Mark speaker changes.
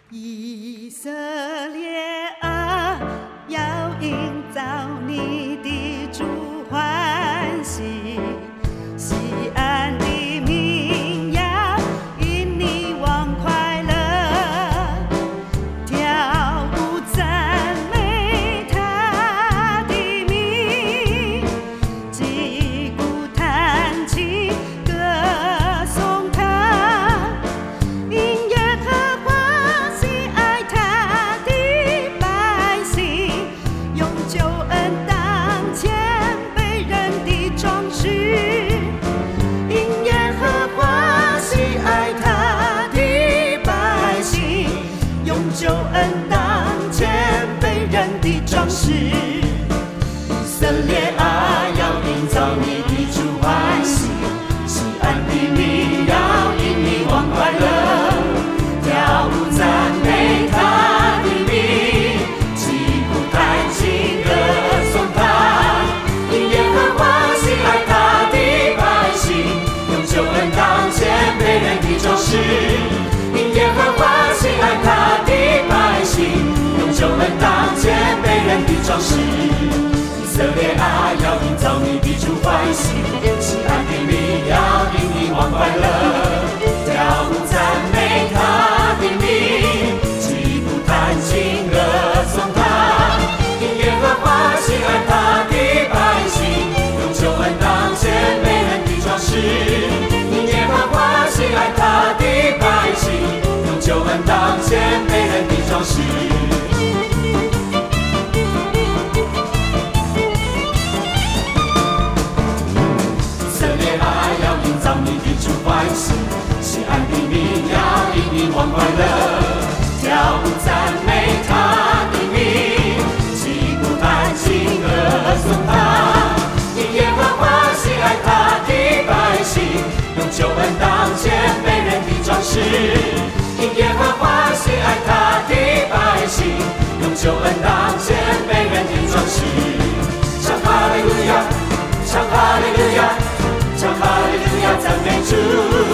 Speaker 1: 以色列啊，要营造你的主欢喜，西安的民要因你往快乐，跳舞赞美他的名，击鼓弹琴歌颂他，因耶和华喜爱他的百姓，用救恩当前辈人的装饰。因耶和华喜爱他的百姓，用救恩当前辈人的装饰。以色列啊，要营造你的主欢喜，西安的民要因你往快乐，跳舞赞美他的名，击鼓弹琴歌颂他。因耶和华喜爱他的百姓，用救恩当前辈人的装饰。因耶和华喜爱他的百姓，用救恩当前辈人的装饰。以色列啊，要营造你的主欢喜，西安的民要因你往快乐，跳舞赞美他的名，击鼓弹琴歌颂他。因耶和华喜爱他的百姓，用救恩当前辈人的装饰。因耶和华喜爱他的百姓，用救恩当前辈人的装饰。你的主欢喜，西安的民要因你往快乐，跳舞赞美他的名，击鼓弹琴歌颂他。因耶和华喜爱他的百姓，用救恩当前辈人的装饰。因耶和华喜爱他的百姓，用救恩当前辈人的装饰。唱哈利路亚，唱哈利路亚，唱哈利路亚，赞美主。